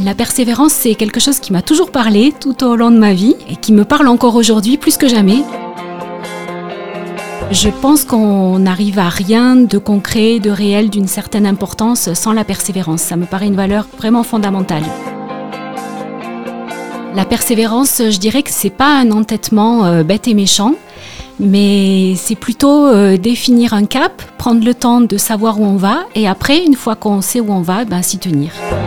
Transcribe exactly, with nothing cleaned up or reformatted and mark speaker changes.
Speaker 1: La persévérance, c'est quelque chose qui m'a toujours parlé tout au long de ma vie et qui me parle encore aujourd'hui plus que jamais. Je pense qu'on n'arrive à rien de concret, de réel, d'une certaine importance sans la persévérance. Ça me paraît une valeur vraiment fondamentale. La persévérance, je dirais que c'est pas un entêtement euh, bête et méchant, mais c'est plutôt euh, définir un cap, prendre le temps de savoir où on va et après, une fois qu'on sait où on va, ben, s'y tenir.